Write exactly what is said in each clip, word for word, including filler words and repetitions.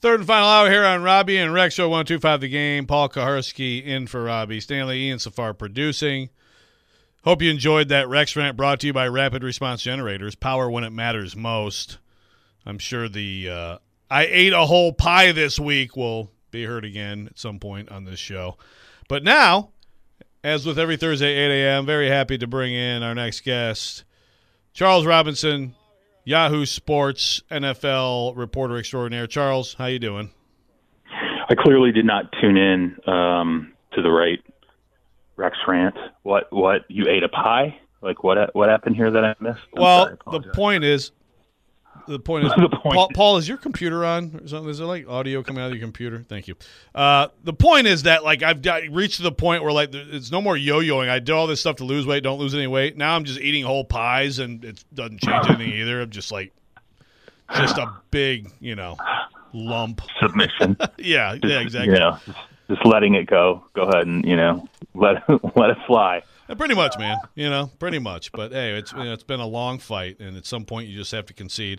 Third and final hour here on Robbie and Rex Show one two five The Game. Paul Kaharski in for Robbie. Stanley, Ian Safar producing. Hope you enjoyed that Rex rant brought to you by Rapid Response Generators. Power when it matters most. I'm sure the uh, I ate a whole pie this week will be heard again at some point on this show. But now, as with every Thursday at eight a.m., very happy to bring in our next guest, Charles Robinson, Yahoo Sports N F L reporter extraordinaire. Charles, how you doing? I clearly did not tune in um, to the right Rex rant. What? What? You ate a pie? Like what? What happened here that I missed? I'm well, sorry, the point is, the point is, the point Paul, is- Paul, is your computer on or something? Is there like audio coming out of your computer? Thank you. Uh, the point is that like I've got reached to the point where like it's no more yo-yoing. I did all this stuff to lose weight, don't lose any weight. Now I'm just eating whole pies, and it doesn't change anything either. I'm just like, just a big, you know, lump. submission. yeah, Just, yeah, exactly. You know, just, just letting it go. Go ahead and you know let let it fly. Uh, Pretty much, man. You know, pretty much. But hey, it's you know, it's been a long fight, and at some point you just have to concede.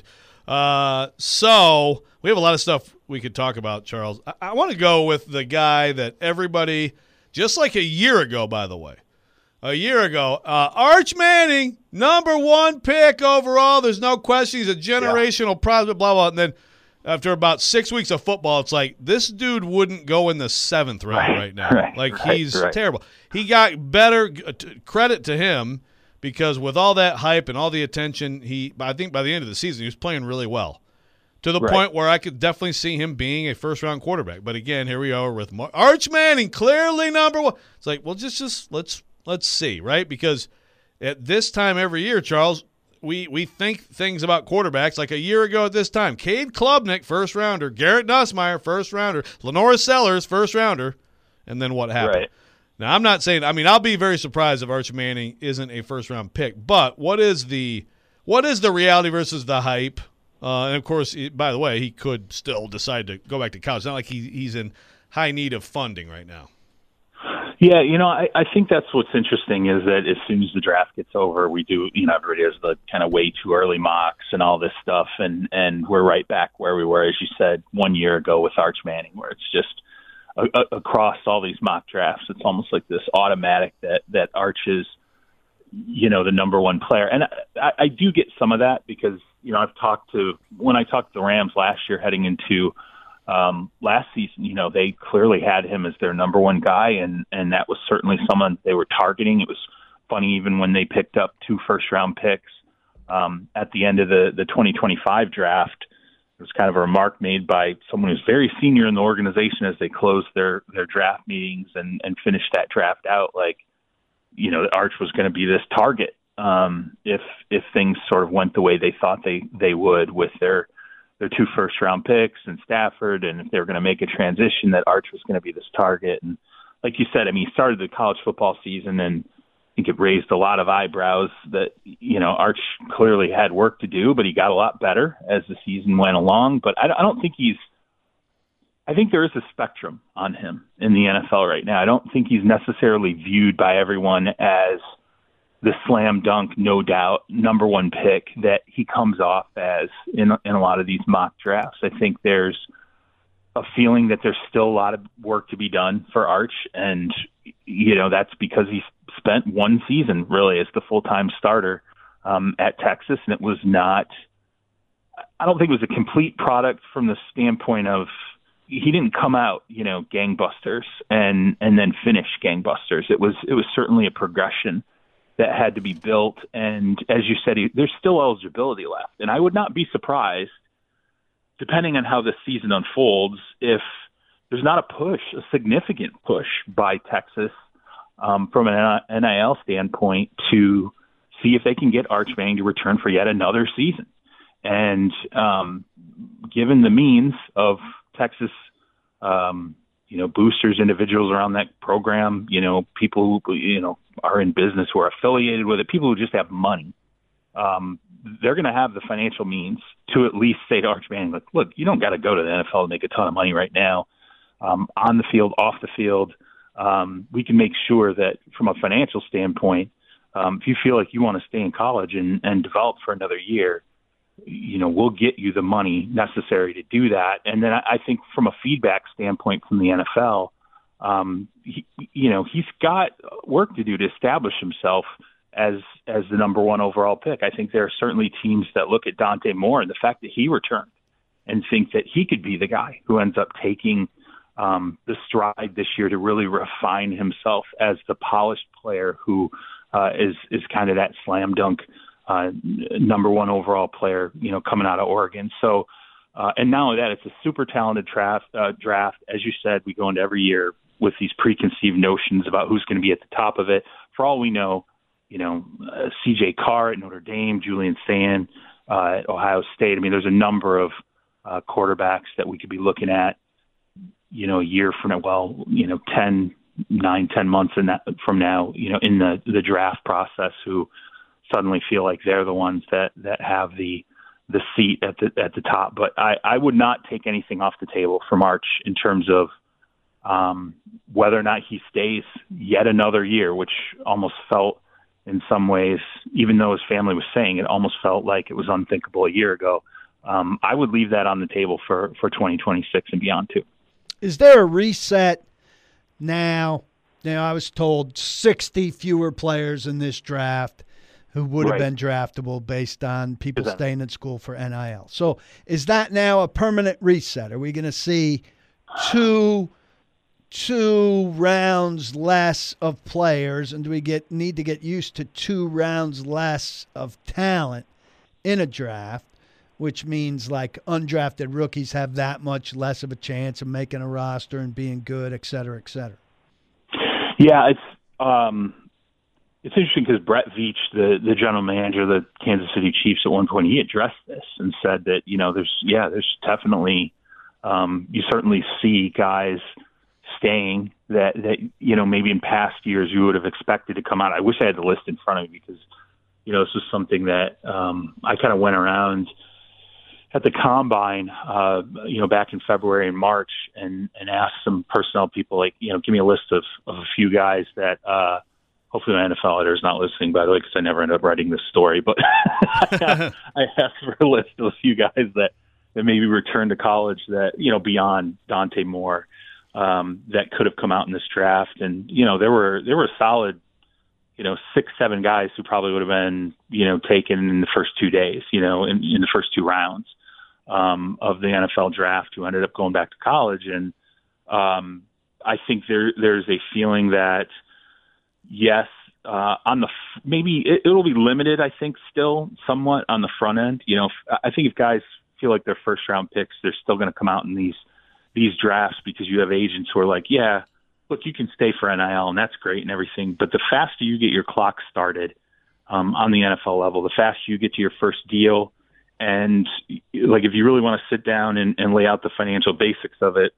Uh, so we have a lot of stuff we could talk about, Charles. I, I want to go with the guy that everybody, just like a year ago, by the way, a year ago, uh, Arch Manning, number one pick overall. There's no question. He's a generational prospect, blah, blah. And then after about six weeks of football, it's like this dude wouldn't go in the seventh round right, Right, now. right, like right, he's right. terrible. He got better. uh, t- Credit to him. Because with all that hype and all the attention, he I think by the end of the season, he was playing really well. To the Right. point where I could definitely see him being a first-round quarterback. But again, here we are with Mar- Arch Manning, clearly number one. It's like, well, just, just let's let's see, right? Because at this time every year, Charles, we, we think things about quarterbacks like a year ago at this time. Cade Klubnik, first-rounder. Garrett Nussmeier, first-rounder. Lenora Sellers, first-rounder. And then what happened? Right. Now, I'm not saying – I mean, I'll be very surprised if Arch Manning isn't a first-round pick. But what is the what is the reality versus the hype? Uh, and, of course, he- by the way, he could still decide to go back to college. It's not like he, he's in high need of funding right now. Yeah, you know, I, I think that's what's interesting is that as soon as the draft gets over, we do, you know, everybody has the kind of way too early mocks and all this stuff, and, and we're right back where we were, as you said, one year ago with Arch Manning, where it's just a, a, across all these mock drafts, it's almost like this automatic that, that Arch is, you know, the number one player. And I, I do get some of that because, you know, I've talked to, when I talked to the Rams last year heading into Um, last season, you know, they clearly had him as their number one guy, and, and that was certainly someone they were targeting. It was funny even when they picked up two first-round picks um, at the end of the, the twenty twenty-five draft. It was kind of a remark made by someone who's very senior in the organization as they closed their, their draft meetings and, and finished that draft out, like, you know, Arch was going to be this target um, if if things sort of went the way they thought they, they would with their their two first round picks and Stafford, and if they were going to make a transition, that Arch was going to be this target. And like you said, I mean, he started the college football season, and I think it raised a lot of eyebrows that, you know, Arch clearly had work to do, but he got a lot better as the season went along. But I, I don't think he's, I think there is a spectrum on him in the N F L right now. I don't think he's necessarily viewed by everyone as the slam dunk, no doubt, number one pick that he comes off as in, in a lot of these mock drafts. I think there's a feeling that there's still a lot of work to be done for Arch. And, you know, that's because he spent one season really as the full-time starter um, at Texas. And it was not, I don't think it was a complete product from the standpoint of he didn't come out, you know, gangbusters and, and then finish gangbusters. It was, it was certainly a progression that had to be built. And as you said, there's still eligibility left. And I would not be surprised, depending on how this season unfolds, if there's not a push, a significant push by Texas um, from an N I L standpoint to see if they can get Arch Manning to return for yet another season. And um, given the means of Texas, um, you know, boosters, individuals around that program, you know, people who, you know, are in business who are affiliated with it, people who just have money, um, they're going to have the financial means to at least say to Arch Manning, look, look, you don't got to go to the N F L to make a ton of money right now, um, on the field, off the field. Um, we can make sure that from a financial standpoint, um, if you feel like you want to stay in college and, and develop for another year, you know, we'll get you the money necessary to do that. And then I think from a feedback standpoint from the N F L, um, he, you know, he's got work to do to establish himself as as the number one overall pick. I think there are certainly teams that look at Dante Moore and the fact that he returned and think that he could be the guy who ends up taking um, the stride this year to really refine himself as the polished player who uh, is is kind of that slam dunk uh, number one overall player, you know, coming out of Oregon. So, uh, and not only that, it's a super talented draft. Uh, draft, as you said, we go into every year with these preconceived notions about who's going to be at the top of it. For all we know, you know, uh, C J Carr at Notre Dame, Julian Sand uh, at Ohio State. I mean, there's a number of uh, quarterbacks that we could be looking at, you know, a year from now, well, you know, ten, nine, ten months in that from now, you know, in the, the draft process who suddenly feel like they're the ones that, that have the, the seat at the, at the top. But I, I would not take anything off the table for March in terms of um, whether or not he stays yet another year, which almost felt in some ways, even though his family was saying it, almost felt like it was unthinkable a year ago. Um, I would leave that on the table for, for twenty twenty-six and beyond too. Is there a reset now? Now, I was told sixty fewer players in this draft who would have Right. been draftable based on people Is that- staying in school for N I L. So is that now a permanent reset? Are we going to see two two rounds less of players, and do we get need to get used to two rounds less of talent in a draft, which means like undrafted rookies have that much less of a chance of making a roster and being good, et cetera, et cetera? Yeah, it's um, it's interesting because Brett Veach, the the general manager of the Kansas City Chiefs, at one point he addressed this and said that you know there's yeah there's definitely um, you certainly see guys staying that that you know maybe in past years you would have expected to come out. I wish I had the list in front of me because you know this was something that um, I kind of went around at the combine, uh, you know, back in February and March, and, and asked some personnel people, like, you know, give me a list of, of a few guys that, uh, hopefully my N F L editor is not listening, by the way, because I never ended up writing this story, but I asked for a list of a few guys that, that maybe returned to college that, you know, beyond Dante Moore, um, that could have come out in this draft. And, you know, there were, there were solid, you know, six, seven guys who probably would have been, you know, taken in the first two days, you know, in, in the first two rounds. Um, of the N F L draft who ended up going back to college. And um, I think there there's a feeling that, yes, uh, on the f- maybe it, it'll be limited, I think, still somewhat on the front end. You know, I think if guys feel like they're first round picks, they're still going to come out in these these drafts because you have agents who are like, yeah, look, you can stay for N I L and that's great and everything. But the faster you get your clock started um, on the N F L level, the faster you get to your first deal. And like, if you really want to sit down and, and lay out the financial basics of it,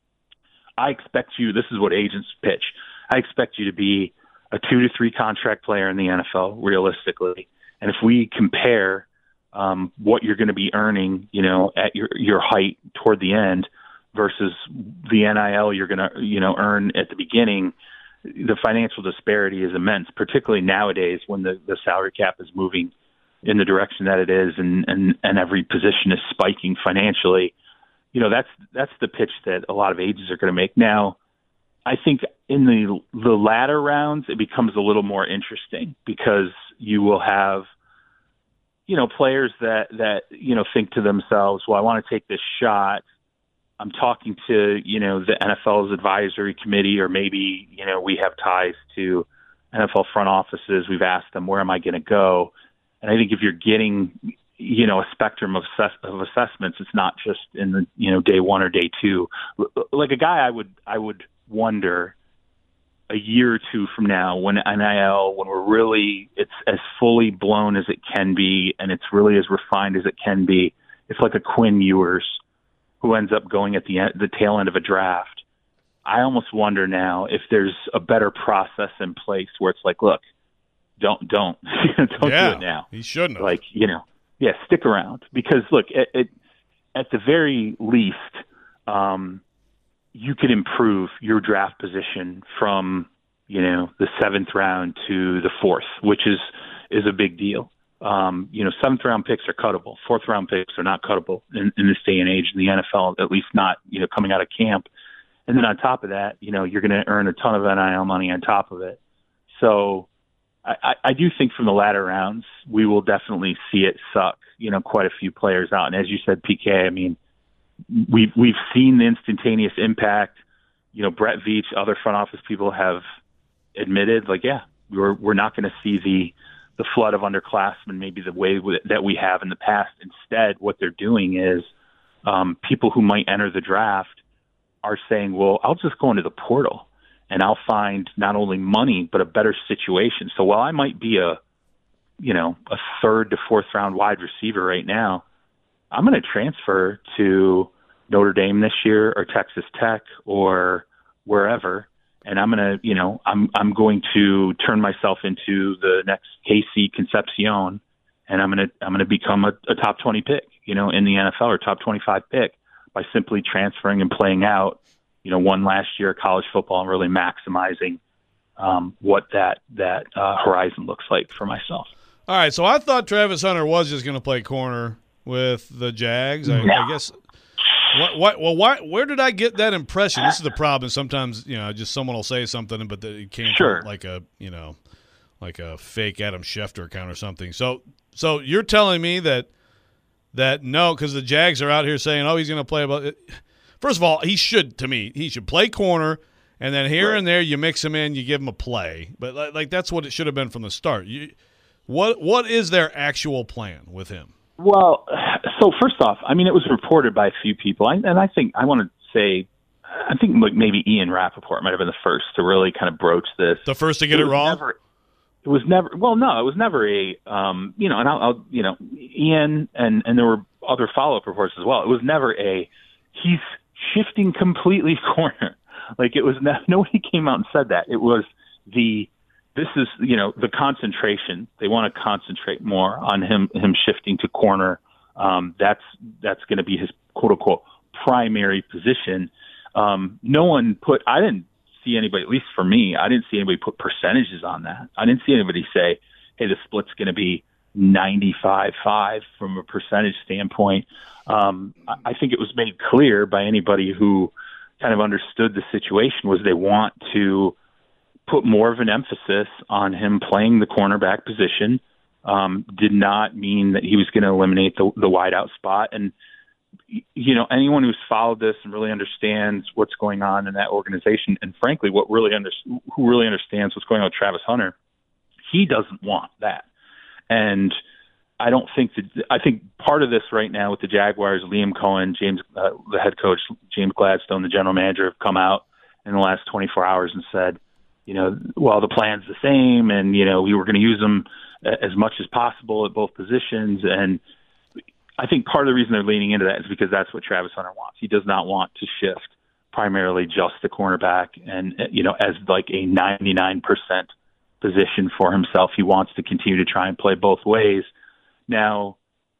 I expect you, this is what agents pitch. I expect you to be a two to three contract player in the N F L realistically. And if we compare um, what you're going to be earning, you know, at your, your height toward the end versus the N I L you're going to, you know, earn at the beginning, the financial disparity is immense, particularly nowadays when the, the salary cap is moving in the direction that it is, and, and, and every position is spiking financially. You know, that's that's the pitch that a lot of agents are going to make. Now, I think in the the latter rounds, it becomes a little more interesting because you will have, you know, players that, that you know, think to themselves, well, I want to take this shot. I'm talking to, you know, the N F L's advisory committee, or maybe, you know, we have ties to N F L front offices. We've asked them, where am I going to go? And I think if you're getting, you know, a spectrum of, assess- of assessments, it's not just in the, you know, day one or day two. Like a guy I would, I would wonder a year or two from now when N I L, when we're really, it's as fully blown as it can be, and it's really as refined as it can be. It's like a Quinn Ewers who ends up going at the end, the tail end of a draft. I almost wonder now if there's a better process in place where it's like, look, Don't don't don't yeah, do it now. He shouldn't have. Like, you know, yeah, stick around because look, at at, at the very least, um, you could improve your draft position from you know the seventh round to the fourth, which is is a big deal. Um, you know, seventh round picks are cuttable. Fourth round picks are not cuttable in, in this day and age in the N F L, at least not, you know, coming out of camp. And then on top of that, you know, you're going to earn a ton of N I L money on top of it. So I, I do think from the latter rounds, we will definitely see it suck, you know, quite a few players out. And as you said, P K, I mean, we've, we've seen the instantaneous impact. You know, Brett Veach, other front office people have admitted, like, yeah, we're, we're not going to see the, the flood of underclassmen maybe the way that we have in the past. Instead, what they're doing is um, people who might enter the draft are saying, well, I'll just go into the portal and I'll find not only money, but a better situation. So while I might be a, you know, a third to fourth round wide receiver right now, I'm going to transfer to Notre Dame this year or Texas Tech or wherever. And I'm going to, you know, I'm, I'm going to turn myself into the next K C Concepcion, and I'm going to, I'm going to become a, a top twenty pick, you know, in the N F L or top twenty-five pick by simply transferring and playing out, you know, one last year of college football and really maximizing um, what that, that uh, horizon looks like for myself. All right. So I thought Travis Hunter was just going to play corner with the Jags. I, yeah. I guess. What? What? Well, why? Where did I get that impression? This is the problem. Sometimes, you know, just someone will say something, but it came sure. from like a, you know, like a fake Adam Schefter account or something. So, so you're telling me that that no, because the Jags are out here saying, oh, he's going to play about it. First of all, he should, to me, he should play corner, and then here right. and there you mix him in, you give him a play. But like, like that's what it should have been from the start. You, what? What is their actual plan with him? Well, so first off, I mean, it was reported by a few people, I, and I think I want to say, I think like maybe Ian Rappaport might have been the first to really kind of broach this. The first to get it, it wrong? Never, it was never, well, no, it was never a, um, you know, and I'll, I'll, you know, Ian and, and there were other follow-up reports as well. It was never a, he's shifting completely corner. Like it was, not, nobody came out and said that. It was the, this is, you know, the concentration. They want to concentrate more on him, him shifting to corner. Um, that's that's going to be his quote unquote primary position. Um, no one put. I didn't see anybody, at least for me, I didn't see anybody put percentages on that. I didn't see anybody say, "Hey, the split's going to be ninety-five five from a percentage standpoint." Um, I think it was made clear by anybody who kind of understood the situation was they want to put more of an emphasis on him playing the cornerback position. Um, did not mean that he was going to eliminate the, the wideout spot. And, you know, anyone who's followed this and really understands what's going on in that organization, and frankly, what really under, who really understands what's going on with Travis Hunter, he doesn't want that. And I don't think that, I think part of this right now with the Jaguars, Liam Cohen, James, uh, the head coach, James Gladstone, the general manager, have come out in the last twenty-four hours and said, you know, well, the plan's the same, and, you know, we were going to use them as much as possible at both positions. And I think part of the reason they're leaning into that is because that's what Travis Hunter wants. He does not want to shift primarily just the cornerback and, you know, as like a ninety-nine percent position for himself. He wants to continue to try and play both ways. Now,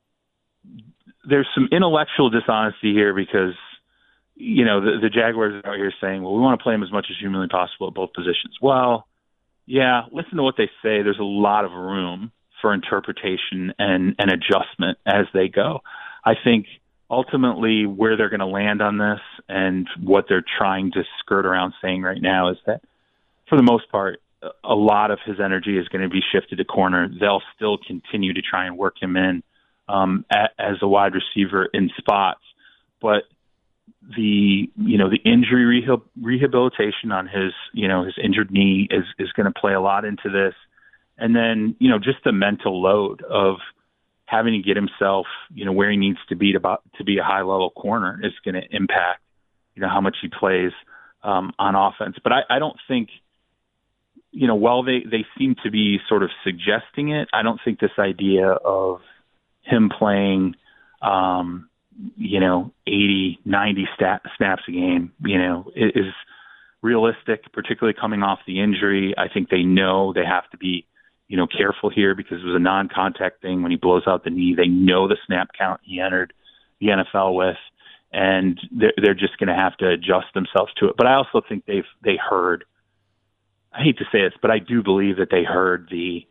there's some intellectual dishonesty here because, you know, the, the Jaguars are out here saying, well, we want to play him as much as humanly possible at both positions. Well, yeah, listen to what they say. There's a lot of room for interpretation and, and adjustment as they go. I think ultimately where they're going to land on this and what they're trying to skirt around saying right now is that for the most part, a lot of his energy is going to be shifted to corner. They'll still continue to try and work him in um, a, as a wide receiver in spots, but the, you know, the injury rehabil- rehabilitation on his, you know, his injured knee is, is going to play a lot into this. And then, you know, just the mental load of having to get himself, you know, where he needs to be to, to be a high level corner is going to impact, you know, how much he plays um, on offense. But I, I don't think, you know, while they, they seem to be sort of suggesting it, I don't think this idea of him playing, um, you know, eighty, ninety stat, snaps a game, you know, is realistic, particularly coming off the injury. I think they know they have to be, you know, careful here because it was a non-contact thing when he blows out the knee. They know the snap count he entered the N F L with, and they're, they're just going to have to adjust themselves to it. But I also think they've, they heard, I hate to say this, but I do believe that they heard the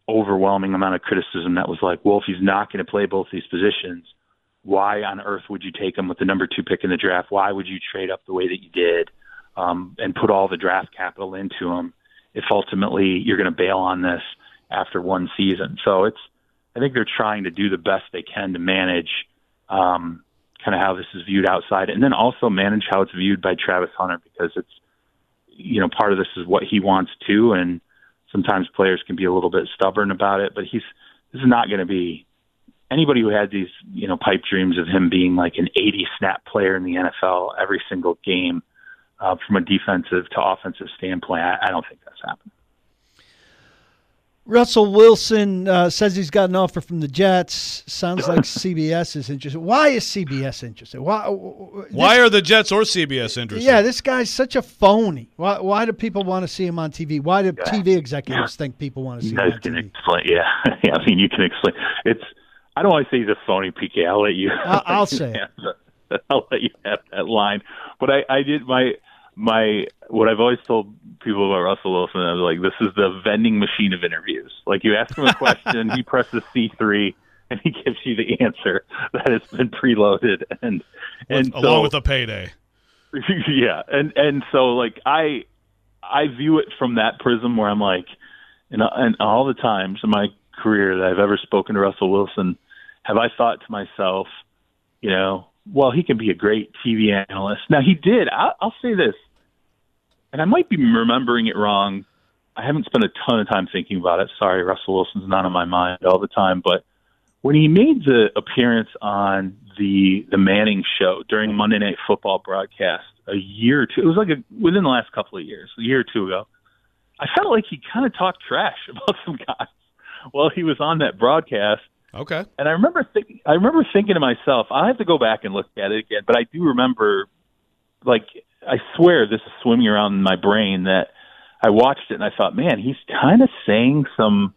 overwhelming amount of criticism that was like, well, if he's not going to play both these positions, why on earth would you take him with the number two pick in the draft? Why would you trade up the way that you did um, and put all the draft capital into him if ultimately you're going to bail on this after one season? So it's, I think they're trying to do the best they can to manage um, kind of how this is viewed outside, and then also manage how it's viewed by Travis Hunter, because it's, you know, part of this is what he wants too, and sometimes players can be a little bit stubborn about it, but he's, this is not going to be anybody who had these, you know, pipe dreams of him being like an eighty snap player in the N F L every single game uh, from a defensive to offensive standpoint. I, I don't think that's happening. Russell Wilson uh, says he's got an offer from the Jets. Sounds like C B S is interested. Why is C B S interested? Why? This, why are the Jets or C B S interested? Yeah, this guy's such a phony. Why? Why do people want to see him on T V? Why do yeah. T V executives yeah. think people want to see you him guys on can T V? Explain, yeah, yeah. I mean, you can explain. It's. I don't want to say he's a phony, P K. I'll let you. I'll, I'll say it. The, I'll let you have that line. But I, I did my. My what I've always told people about Russell Wilson, I was like, this is the vending machine of interviews. Like, you ask him a question, he presses C three, and he gives you the answer that has been preloaded, and and along so, with a payday. Yeah, and and so like I I view it from that prism where I'm like, and and all the times in my career that I've ever spoken to Russell Wilson, have I thought to myself, you know, well, he can be a great T V analyst. Now, he did. I, I'll say this. And I might be remembering it wrong. I haven't spent a ton of time thinking about it. Sorry, Russell Wilson's not on my mind all the time. But when he made the appearance on the the Manning show during Monday Night Football broadcast a year or two, it was like a, within the last couple of years, a year or two ago, I felt like he kind of talked trash about some guys while he was on that broadcast. Okay. And I remember thinking, I remember thinking to myself, I have to go back and look at it again, but I do remember, like, I swear this is swimming around in my brain that I watched it and I thought, man, he's kind of saying some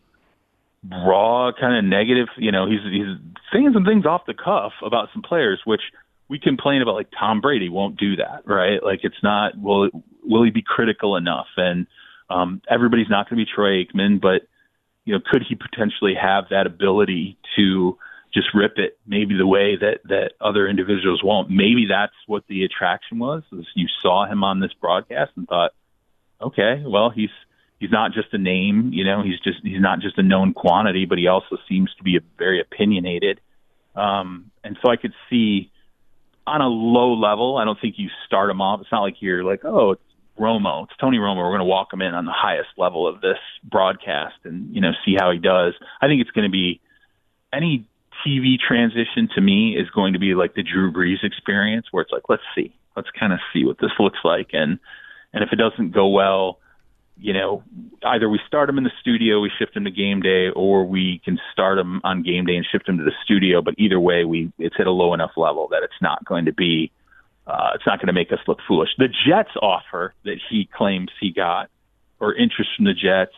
raw kind of negative, you know, he's he's saying some things off the cuff about some players, which we complain about, like Tom Brady won't do that, right? Like, it's not, will, will he be critical enough? And um, everybody's not going to be Troy Aikman, but, you know, could he potentially have that ability to just rip it maybe the way that, that other individuals won't? Maybe that's what the attraction was, is you saw him on this broadcast and thought, okay, well, he's he's not just a name, you know, he's just he's not just a known quantity, but he also seems to be a very opinionated. Um, and so I could see on a low level, I don't think you start him off. It's not like you're like, oh, it's Romo, it's Tony Romo, we're going to walk him in on the highest level of this broadcast and, you know, see how he does. I think it's going to be any T V transition to me is going to be like the Drew Brees experience, where it's like, let's see, let's kind of see what this looks like. And, and if it doesn't go well, you know, either we start him in the studio, we shift him to game day, or we can start him on game day and shift him to the studio. But either way, we, it's at a low enough level that it's not going to be, uh, it's not going to make us look foolish. The Jets offer that he claims he got, or interest from the Jets,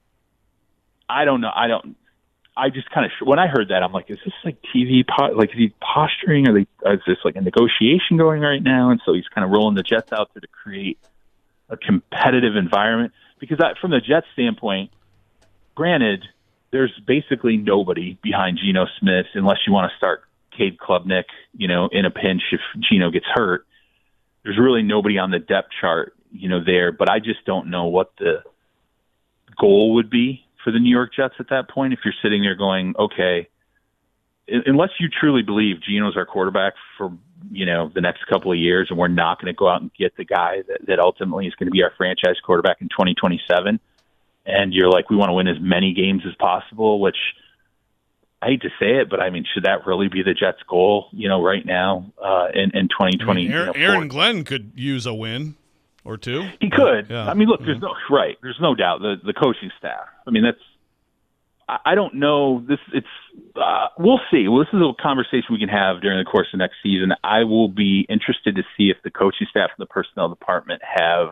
I don't know. I don't, I just kind of, when I heard that, I'm like, is this like T V, po- like is he posturing? Are they, is this like a negotiation going right now? And so he's kind of rolling the Jets out there to create a competitive environment. Because I, from the Jets standpoint, granted, there's basically nobody behind Geno Smith unless you want to start Cade Klubnik, you know, in a pinch if Geno gets hurt. There's really nobody on the depth chart, you know, there. But I just don't know what the goal would be for the New York Jets at that point. If you're sitting there going, okay, unless you truly believe Geno's our quarterback for, you know, the next couple of years, and we're not going to go out and get the guy that, that ultimately is going to be our franchise quarterback in twenty twenty-seven. And you're like, we want to win as many games as possible, which I hate to say it, but I mean, should that really be the Jets' goal, you know, right now uh, in, in twenty twenty? I mean, Aaron, you know, Aaron Glenn could use a win or two. He could. Yeah. I mean, look, yeah. there's no right. There's no doubt the the coaching staff. I mean, that's. I, I don't know. This it's. Uh, we'll see. Well, this is a conversation we can have during the course of next season. I will be interested to see if the coaching staff and the personnel department have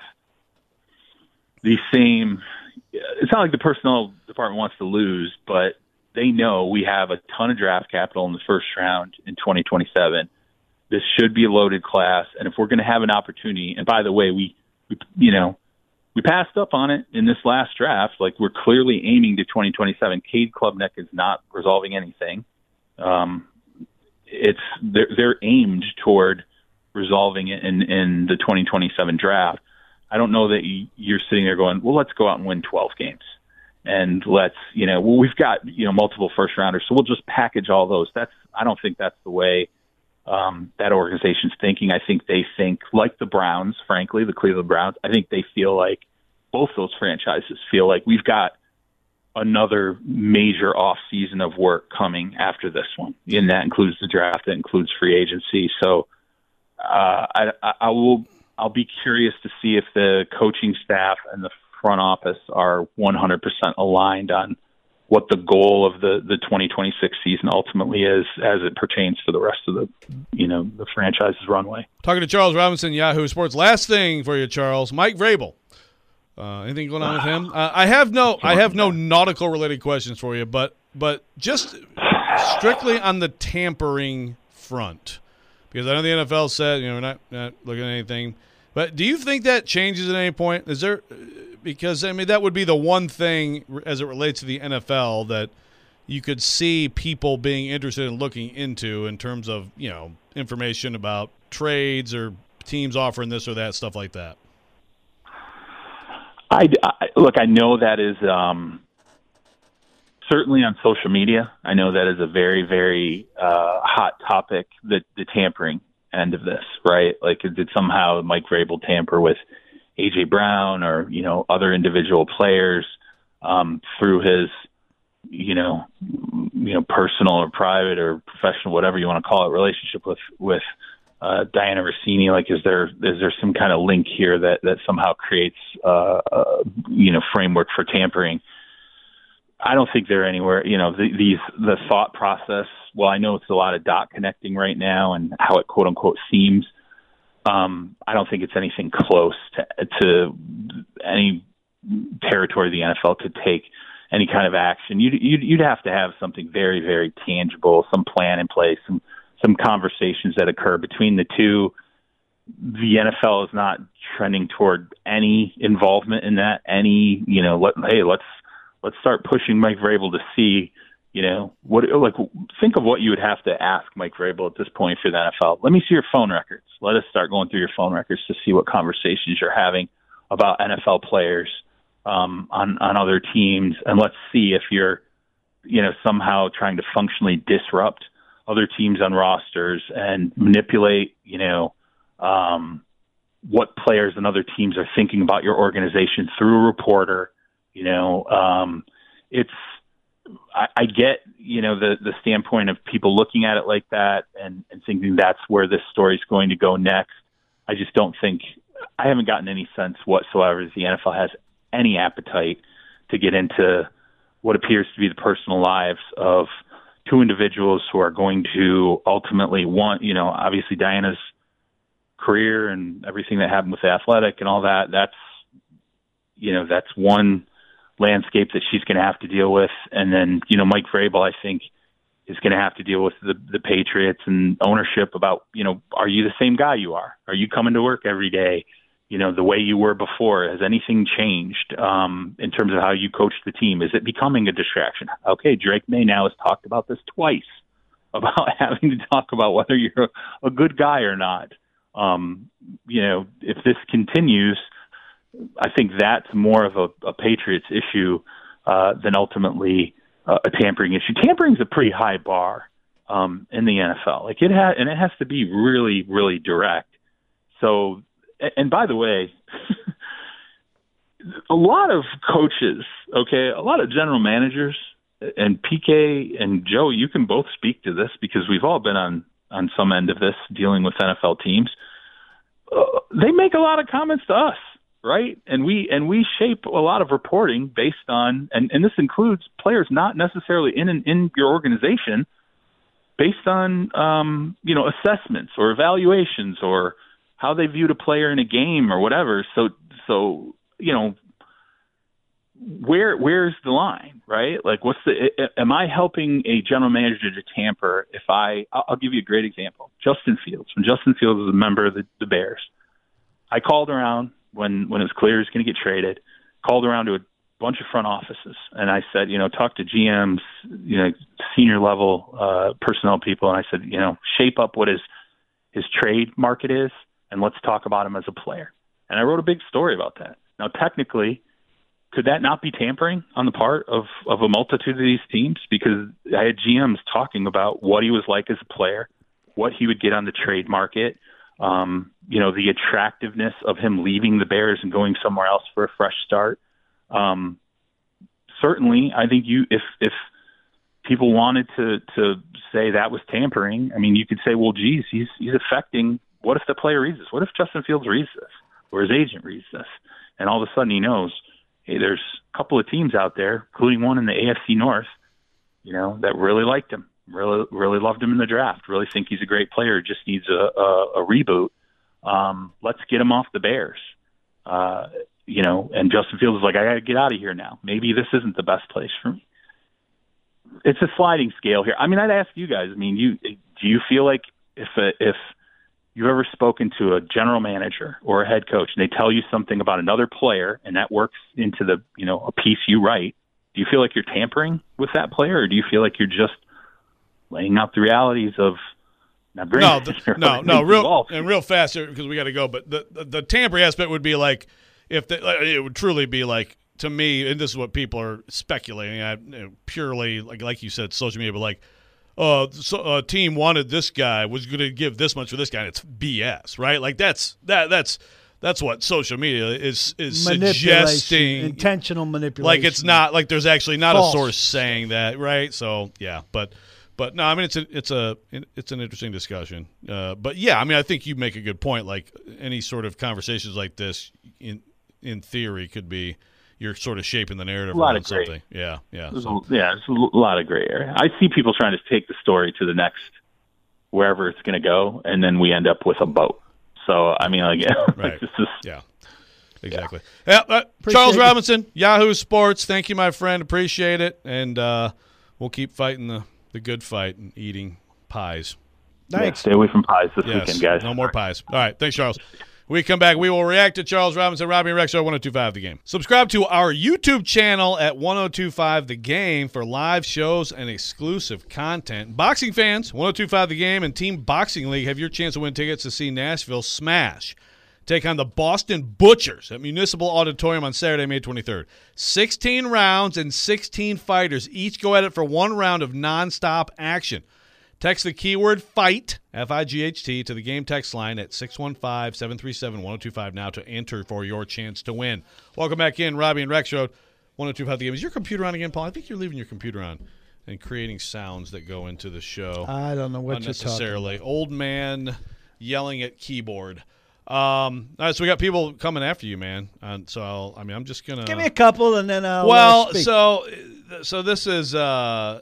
the same. It's not like the personnel department wants to lose, but they know we have a ton of draft capital in the first round in twenty twenty-seven. This should be a loaded class, and if we're going to have an opportunity, and by the way, we, we you know, we passed up on it in this last draft. Like, we're clearly aiming to twenty twenty-seven. Cade Klubnik is not resolving anything. Um, it's they're, they're aimed toward resolving it in, in the twenty twenty-seven draft. I don't know that you're sitting there going, well, let's go out and win twelve games. And let's, you know, well, we've got, you know, multiple first rounders, so we'll just package all those. That's, I don't think that's the way um, that organization's thinking. I think they think like the Browns, frankly, the Cleveland Browns. I think they feel like both those franchises feel like we've got another major off season of work coming after this one. And that includes the draft, that includes free agency. So uh, I, I will, I'll be curious to see if the coaching staff and the front office are one hundred percent aligned on what the goal of the, the twenty twenty-six season ultimately is as it pertains to the rest of the, you know, the franchise's runway. Talking to Charles Robinson, Yahoo Sports. Last thing for you, Charles, Mike Vrabel. Uh, anything going on with him? Uh, I have no, I have no nautical related questions for you, but, but just strictly on the tampering front, because I know the N F L said, you know, we're not, not looking at anything. But do you think that changes at any point? Is there, because I mean that would be the one thing as it relates to the N F L that you could see people being interested in looking into in terms of, you know, information about trades or teams offering this or that, stuff like that. I, I look, I know that is um, certainly on social media. I know that is a very, very uh, hot topic, the, the tampering end of this, right? Like, did somehow Mike Vrabel tamper with A J Brown or, you know, other individual players um, through his, you know, you know, personal or private or professional, whatever you want to call it, relationship with, with uh, Diana Rossini? Like, is there, is there some kind of link here that, that somehow creates, uh, uh, you know, framework for tampering? I don't think they're anywhere, you know, the, these, the thought process. Well, I know it's a lot of dot connecting right now and how it quote unquote seems. Um, I don't think it's anything close to, to any territory the N F L could take any kind of action. You'd, you'd, you'd have to have something very, very tangible, some plan in place, some, some conversations that occur between the two. The N F L is not trending toward any involvement in that. Any, you know, let, hey, let's, let's start pushing Mike Vrabel to see, you know, what, like, think of what you would have to ask Mike Vrabel at this point for the N F L. Let me see your phone records. Let us start going through your phone records to see what conversations you're having about N F L players um, on, on other teams. And let's see if you're, you know, somehow trying to functionally disrupt other teams on rosters and manipulate, you know, um, what players and other teams are thinking about your organization through a reporter. You know, um, it's, I, I get, you know, the, the standpoint of people looking at it like that and, and thinking that's where this story is going to go next. I just don't think, I haven't gotten any sense whatsoever that the N F L has any appetite to get into what appears to be the personal lives of two individuals who are going to ultimately want, you know, obviously Diana's career and everything that happened with the Athletic and all that, that's, you know, that's one landscape that she's going to have to deal with. And then, you know, Mike Vrabel, I think, is going to have to deal with the, the Patriots and ownership about, you know, are you the same guy you are? Are you coming to work every day, you know, the way you were before? Has anything changed um, in terms of how you coach the team? Is it becoming a distraction? Okay, Drake May now has talked about this twice, about having to talk about whether you're a, a good guy or not. Um, you know, if this continues, I think that's more of a, a Patriots issue uh, than ultimately uh, a tampering issue. Tampering is a pretty high bar um, in the N F L. Like it has, and it has to be really, really direct. So, and by the way, a lot of coaches, okay, a lot of general managers, and P K and Joe, you can both speak to this because we've all been on on some end of this dealing with N F L teams. Uh, they make a lot of comments to us. Right. And we and we shape a lot of reporting based on and, and this includes players not necessarily in an, in your organization based on, um, you know, assessments or evaluations or how they viewed a player in a game or whatever. So so, you know, where where's the line? Right. Like, what's the am I helping a general manager to tamper if I I'll give you a great example. Justin Fields. When Justin Fields was a member of the, the Bears, I called around when when it was clear he was going to get traded, called around to a bunch of front offices, and I said, you know, talk to G Ms, you know, senior level uh, personnel people, and I said, you know, shape up what his his trade market is, and let's talk about him as a player. And I wrote a big story about that. Now, technically, could that not be tampering on the part of, of a multitude of these teams? Because I had G Ms talking about what he was like as a player, what he would get on the trade market, um, you know, the attractiveness of him leaving the Bears and going somewhere else for a fresh start. Um, certainly, I think you if if people wanted to to say that was tampering, I mean, you could say, well, geez, he's he's affecting. What if the player reads this? What if Justin Fields reads this, or his agent reads this, and all of a sudden he knows, hey, there's a couple of teams out there, including one in the A F C North, you know, that really liked him, really really loved him in the draft, really think he's a great player, just needs a a, a reboot. Um, let's get him off the Bears. Uh, you know, and Justin Fields is like, I got to get out of here now. Maybe this isn't the best place for me. It's a sliding scale here. I mean, I'd ask you guys, I mean, you do you feel like if a, if you've ever spoken to a general manager or a head coach and they tell you something about another player and that works into the, you know, a piece you write, do you feel like you're tampering with that player, or do you feel like you're just laying out the realities of not bringing no, the, no, no, real and real fast because we got to go. But the, the the tampering aspect would be like if the, it would truly be like, to me, and this is what people are speculating at, you know, purely like like you said, social media, but like, uh, so a team wanted this guy, was going to give this much for this guy, and it's B S, right? Like that's that that's that's what social media is is suggesting, intentional manipulation. Like it's not like there's actually not False. a source saying that, right? So yeah, but but no, I mean it's a it's a it's an interesting discussion. Uh, but yeah, I mean I think you make a good point. Like any sort of conversations like this, in in theory, could be. You're sort of shaping the narrative around something. Yeah, yeah. So. Yeah, it's a lot of gray area. I see people trying to take the story to the next, wherever it's going to go, and then we end up with a boat. So, I mean, like, yeah. Right. This is, yeah, exactly. Yeah. Yeah, uh, Charles Robinson, Yahoo Sports, thank you, my friend. Appreciate it. And uh, we'll keep fighting the, the good fight and eating pies. Thanks. Yeah, stay away from pies this yes, weekend, guys. No more pies. All right. Thanks, Charles. When we come back, we will react to Charles Robinson, Robbie and Rex Show, one oh two point five The Game. Subscribe to our YouTube channel at one oh two point five The Game for live shows and exclusive content. Boxing fans, one oh two point five The Game and Team Boxing League have your chance to win tickets to see Nashville Smash take on the Boston Butchers at Municipal Auditorium on Saturday, May twenty-third. sixteen rounds and sixteen fighters each go at it for one round of nonstop action. Text the keyword FIGHT, F I G H T, to the game text line at six one five, seven three seven, one oh two five now to enter for your chance to win. Welcome back in, Robbie and Rex Road, one oh two point five The Game. Is your computer on again, Paul? I think you're leaving your computer on and creating sounds that go into the show. I don't know what you're talking unnecessarily. about. Old man yelling at keyboard. Um, all right, so we got people coming after you, man. And so, I'll, I mean, I'm just going to... Give me a couple and then I'll Well, uh, speak. so so this is... Uh,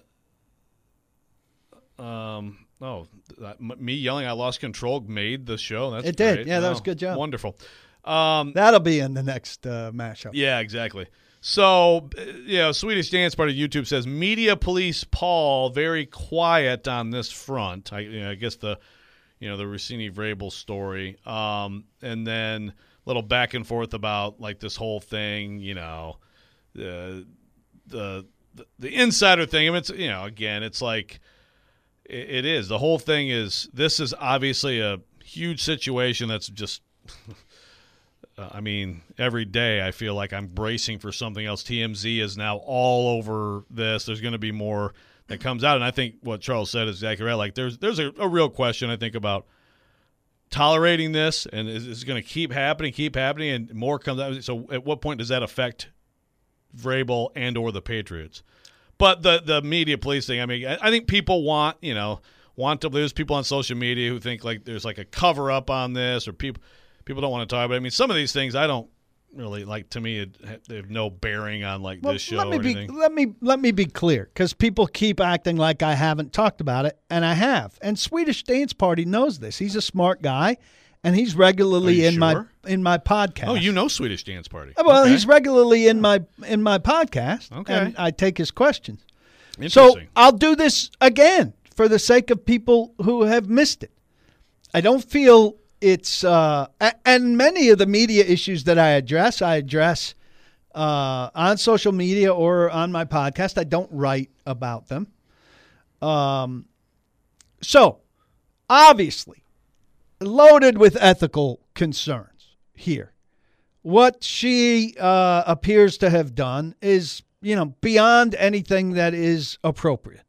um. Oh, that, me yelling I lost control made the show. That's It did. great. Yeah, that Oh, was a good job. Wonderful. Um, That'll be in the next uh, mashup. yeah, exactly. So, uh, you know, Swedish Dance Party YouTube says, Media Police Paul, very quiet on this front. I, you know, I guess the, you know, the Rossini Vrabel story. Um, and then a little back and forth about, like, this whole thing, you know, the, the, the, the insider thing. I mean, it's, you know, again, it's like, it is. The whole thing is, this is obviously a huge situation that's just, uh, I mean, every day I feel like I'm bracing for something else. T M Z is now all over this. There's going to be more that comes out. And I think what Charles said is exactly right. Like, there's there's a, a real question, I think, about tolerating this, and is it going to keep happening, keep happening, and more comes out. So at what point does that affect Vrabel and or the Patriots? But the, the media policing, I mean, I think people want, you know, want to, there's people on social media who think like there's like a cover up on this, or people people don't want to talk about it. I mean, some of these things I don't really like. To me, it, they have no bearing on like Well, this show let me or be anything. let me let me be clear, because people keep acting like I haven't talked about it, and I have. And Swedish Dance Party knows this. He's a smart guy, and he's regularly Are you in my sure? in my podcast. Oh, you know Swedish Dance Party. Well, Okay. he's regularly in my in my podcast, Okay. and I take his questions. So Interesting. I'll do this again for the sake of people who have missed it. I don't feel it's uh, and many of the media issues that I address, I address uh, on social media or on my podcast. I don't write about them. Um, so obviously loaded with ethical concerns here. What she uh, appears to have done is, you know, beyond anything that is appropriate.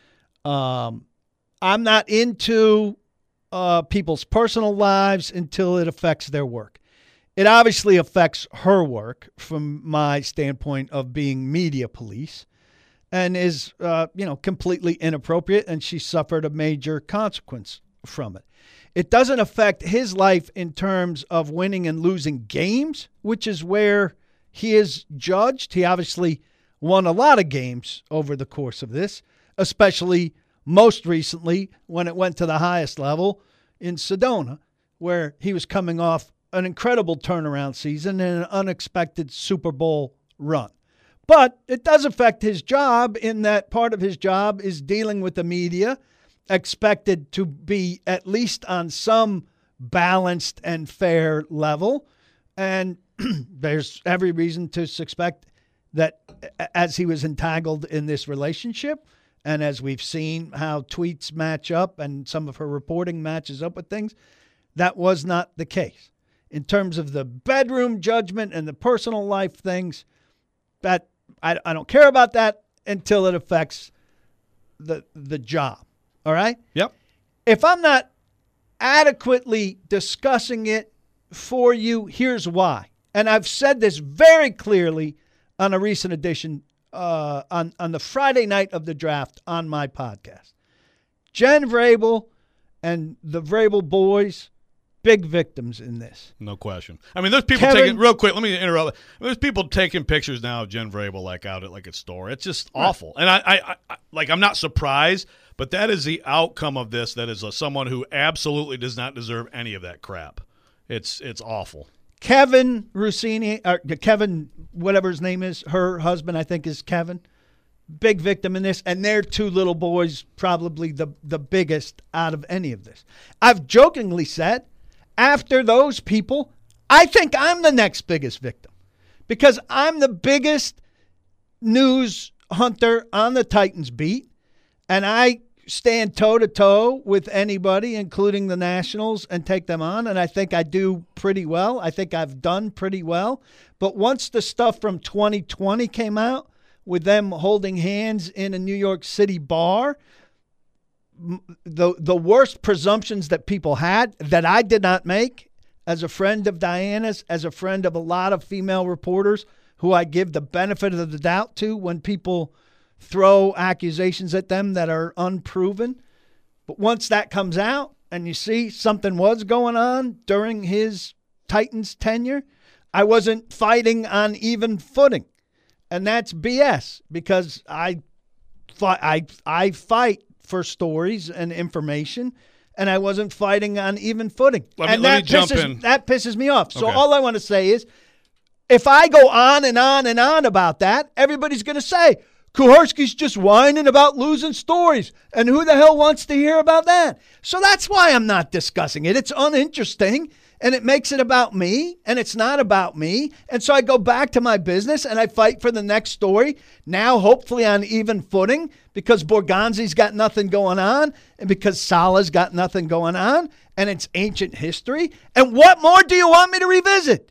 Um, I'm not into uh, people's personal lives until it affects their work. It obviously affects her work from my standpoint of being media police, and is, uh, you know, completely inappropriate, and she suffered a major consequence from it. It doesn't affect his life in terms of winning and losing games, which is where he is judged. He obviously won a lot of games over the course of this, especially most recently when it went to the highest level in Sedona, where he was coming off an incredible turnaround season and an unexpected Super Bowl run. But it does affect his job in that part of his job is dealing with the media, expected to be at least on some balanced and fair level. And there's every reason to suspect that as he was entangled in this relationship, and as we've seen how tweets match up and some of her reporting matches up with things, that was not the case. In terms of the bedroom judgment and the personal life things, that I, I don't care about that until it affects the the job. All right? Yep. If I'm not adequately discussing it for you, here's why. And I've said this very clearly on a recent edition uh, on, on the Friday night of the draft on my podcast. Jen Vrabel and the Vrabel boys, big victims in this. No question. I mean, there's people Kevin, taking, real quick, let me interrupt. There's people taking pictures now of Jen Vrabel like out at like a store. It's just awful. And I, I, I like, I'm not surprised, but that is the outcome of this. That is a, someone who absolutely does not deserve any of that crap. It's it's awful. Kevin Rossini, or Kevin, whatever his name is, her husband, I think, is Kevin. Big victim in this, and their two little boys probably the, the biggest out of any of this. I've jokingly said, after those people, I think I'm the next biggest victim because I'm the biggest news hunter on the Titans beat, and I stand toe-to-toe with anybody, including the Nationals, and take them on, and I think I do pretty well. I think I've done pretty well. But once the stuff from twenty twenty came out with them holding hands in a New York City bar, the the worst presumptions that people had that I did not make as a friend of Diana's, as a friend of a lot of female reporters who I give the benefit of the doubt to when people throw accusations at them that are unproven. But once that comes out and you see something was going on during his Titans tenure, I wasn't fighting on even footing. And that's B S because I fight, I, I fight for stories and information, and I wasn't fighting on even footing. Let me, and let that me jump pisses, in. That pisses me off. So Okay. all I want to say is, if I go on and on and on about that, everybody's going to say, Kuharsky's just whining about losing stories, and who the hell wants to hear about that? So that's why I'm not discussing it. It's uninteresting, and it makes it about me, and it's not about me. And so I go back to my business, and I fight for the next story, now hopefully on even footing, because Borgonzi's got nothing going on, and because Salah's got nothing going on, and it's ancient history. And what more do you want me to revisit?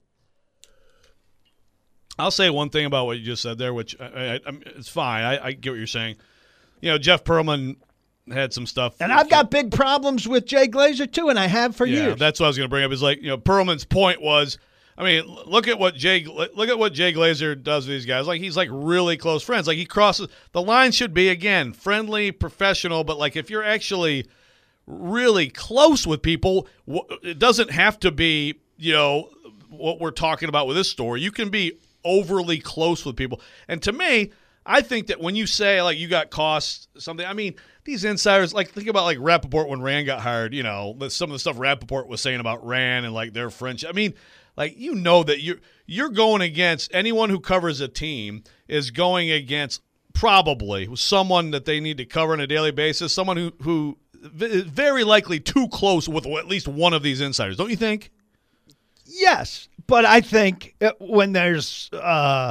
I'll say one thing about what you just said there, which I, I, I, it's fine. I, I get what you're saying. You know, Jeff Pearlman had some stuff. And I've got big problems with Jay Glazer, too, and I have for yeah, years. That's what I was going to bring up. Is like, you know, Pearlman's point was, I mean, look at what Jay look at what Jay Glazer does with these guys. Like, he's like really close friends. Like, he crosses the line. Should be again friendly, professional, but like if you're actually really close with people, it doesn't have to be, you know, what we're talking about with this story. You can be overly close with people. And to me, I think that when you say, like, you got cost something, I mean, these insiders, like, think about, like, Rappaport when Rand got hired, you know, some of the stuff Rappaport was saying about Rand and, like, their friendship. I mean, like, you know that you're, you're going against anyone who covers a team is going against probably someone that they need to cover on a daily basis, someone who, who very likely too close with at least one of these insiders, don't you think? Yes, but I think when there's uh,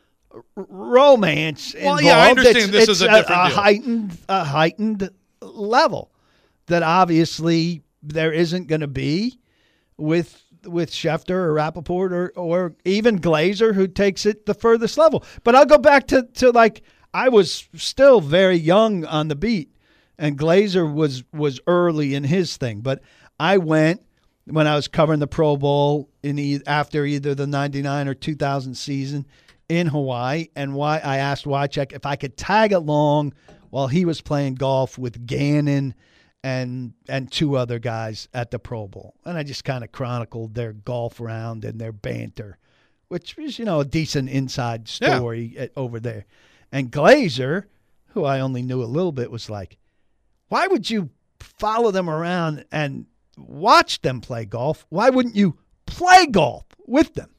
romance well, involved, yeah, I understand it's, this it's is a different a, a deal. heightened, a heightened level that obviously there isn't going to be with with Schefter or Rappaport or or even Glazer, who takes it the furthest level. But I'll go back to, to like I was still very young on the beat, and Glazer was was early in his thing. But I went when I was covering the Pro Bowl in e- after either the ninety-nine or two thousand season in Hawaii, and why I asked Wycheck if I could tag along while he was playing golf with Gannon and and two other guys at the Pro Bowl. And I just kind of chronicled their golf round and their banter, which was, you know, a decent inside story yeah. at, over there. And Glazer, who I only knew a little bit, was like, why would you follow them around and watch them play golf? Why wouldn't you play golf with them?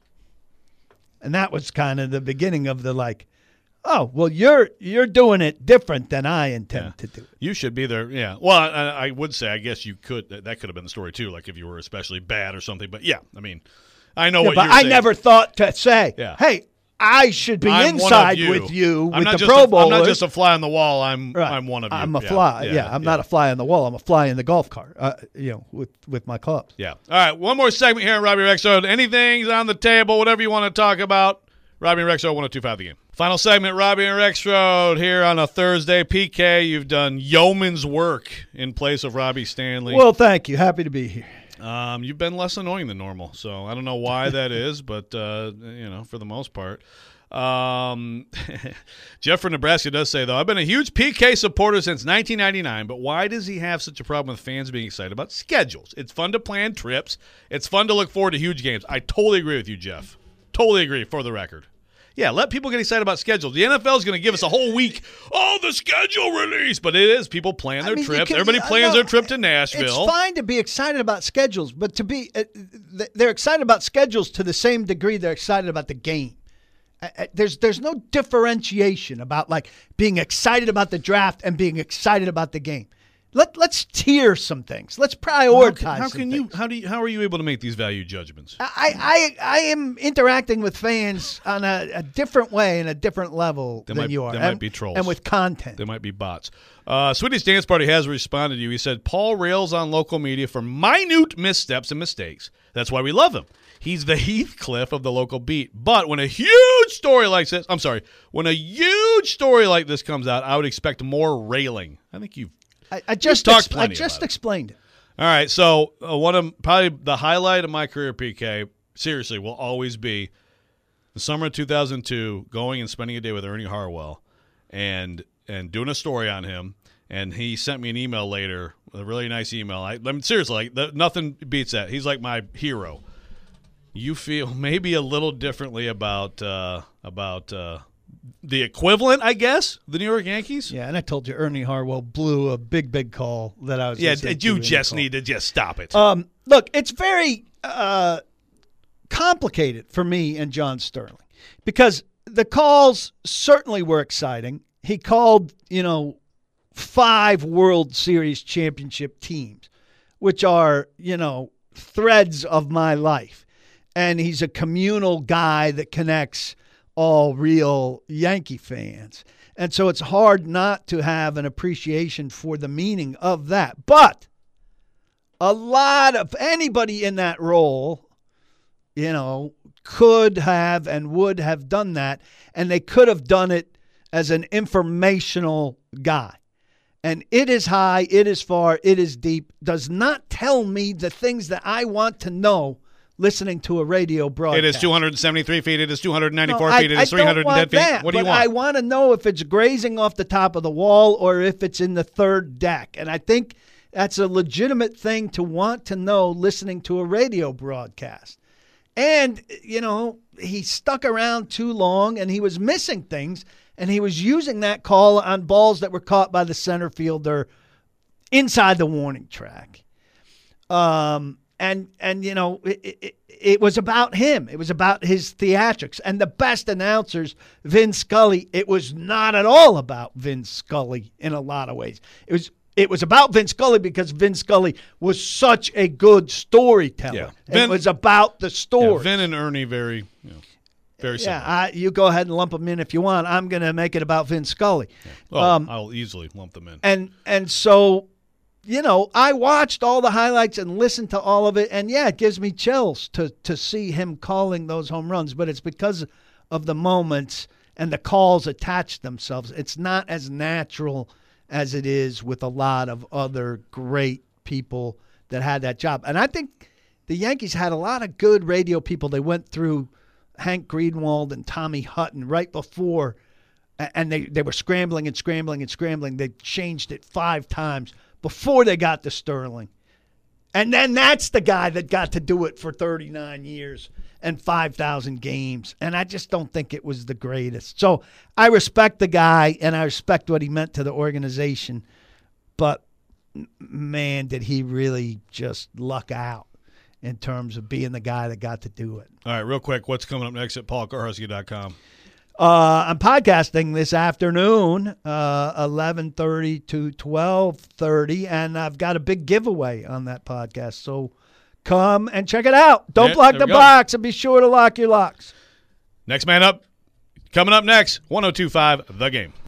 And that was kind of the beginning of the like, oh, well, you're you're doing it different than I intend yeah. to do it. You should be there. Yeah. Well, I, I would say, I guess you could. That could have been the story, too, like if you were especially bad or something. But, yeah, I mean, I know yeah, what but you're I saying. never thought to say, yeah. hey, I should be I'm inside you. with you I'm with not the just Pro a, Bowlers. I'm not just a fly on the wall. I'm right. I'm one of you. I'm a yeah. fly. Yeah, yeah I'm yeah. not a fly on the wall. I'm a fly in the golf cart, uh, you know, with, with my clubs. Yeah. All right, one more segment here on Robbie Rexroad. Anything's on the table, whatever you want to talk about. Robbie and Rexroad, one oh two point five The Game. Final segment, Robbie and Rexroad here on a Thursday. P K, you've done yeoman's work in place of Robbie Stanley. Well, thank you. Happy to be here. Um, you've been less annoying than normal, so I don't know why that is, but, uh, you know, for the most part. Um, Jeff from Nebraska does say, though, I've been a huge P K supporter since nineteen ninety-nine, but why does he have such a problem with fans being excited about schedules? It's fun to plan trips. It's fun to look forward to huge games. I totally agree with you, Jeff. Totally agree, for the record. Yeah, let people get excited about schedules. The N F L is going to give us a whole week, oh, the schedule release. But it is. People plan their I mean, trips. can, Everybody plans no, their trip to Nashville. It's fine to be excited about schedules, but to be uh, they're excited about schedules to the same degree they're excited about the game. Uh, there's there's no differentiation about like being excited about the draft and being excited about the game. Let let's tier some things. Let's prioritize. How can, how some can you? things. How do you? How are you able to make these value judgments? I, I I am interacting with fans on a, a different way and a different level They than might- you are. they and, might be trolls. and with content. They might be bots. Uh, Sweetie's Dance Party has responded to you. He said, Paul rails on local media for minute missteps and mistakes. That's why we love him. He's the Heathcliff of the local beat. But when a huge story like this, I'm sorry, when a huge story like this comes out, I would expect more railing. I think you've I, I just talked ex- I plenty just about it. explained it. All right, so uh, one of probably the highlight of my career, P K, seriously, will always be the summer of two thousand two, going and spending a day with Ernie Harwell and and doing a story on him. And he sent me an email later, a really nice email. I, I mean, seriously, like, the, nothing beats that. He's like my hero. You feel maybe a little differently about uh, about uh, the equivalent, I guess, the New York Yankees. Yeah, and I told you Ernie Harwell blew a big, big call that I was. Yeah, listening to you in the just call. need to just stop it. Um, look, it's very uh, complicated for me and John Sterling because the calls certainly were exciting. He called, you know, five World Series championship teams, which are, you know, threads of my life. And he's a communal guy that connects all real Yankee fans. And so it's hard not to have an appreciation for the meaning of that. But a lot of anybody in that role, you know, could have and would have done that. And they could have done it as an informational guy. And it is high, it is far, it is deep, does not tell me the things that I want to know listening to a radio broadcast. It is two hundred seventy-three feet. It is two hundred ninety-four No, feet. I, It is three hundred ten feet. That, What do you but want? I want to know if it's grazing off the top of the wall or if it's in the third deck. And I think that's a legitimate thing to want to know listening to a radio broadcast. And, you know, he stuck around too long and he was missing things. And he was using that call on balls that were caught by the center fielder inside the warning track. Um, and, and you know, it, it, it was about him. It was about his theatrics. And the best announcers, Vin Scully, it was not at all about Vin Scully in a lot of ways. It was it was about Vin Scully because Vin Scully was such a good storyteller. Yeah. Vin, it was about the story. Yeah, Vin and Ernie, very, you know, very similar. Yeah, I, you go ahead and lump them in if you want. I'm going to make it about Vin Scully. Yeah. Well, um, I'll easily lump them in. And and so, you know, I watched all the highlights and listened to all of it, and yeah, it gives me chills to to see him calling those home runs. But it's because of the moments and the calls attach themselves. It's not as natural as it is with a lot of other great people that had that job. And I think the Yankees had a lot of good radio people. They went through Hank Greenwald and Tommy Hutton right before, and they, they were scrambling and scrambling and scrambling. They changed it five times before they got to Sterling. And then that's the guy that got to do it for thirty-nine years and five thousand games. And I just don't think it was the greatest. So I respect the guy, and I respect what he meant to the organization. But, man, did he really just luck out in terms of being the guy that got to do it. All right, real quick, what's coming up next at paul kuharsky dot com? Uh, I'm podcasting this afternoon, uh, eleven thirty to twelve thirty, and I've got a big giveaway on that podcast. So come and check it out. Don't Yeah, block there the we go. box, and be sure to lock your locks. Next man up, coming up next, one oh two point five The Game.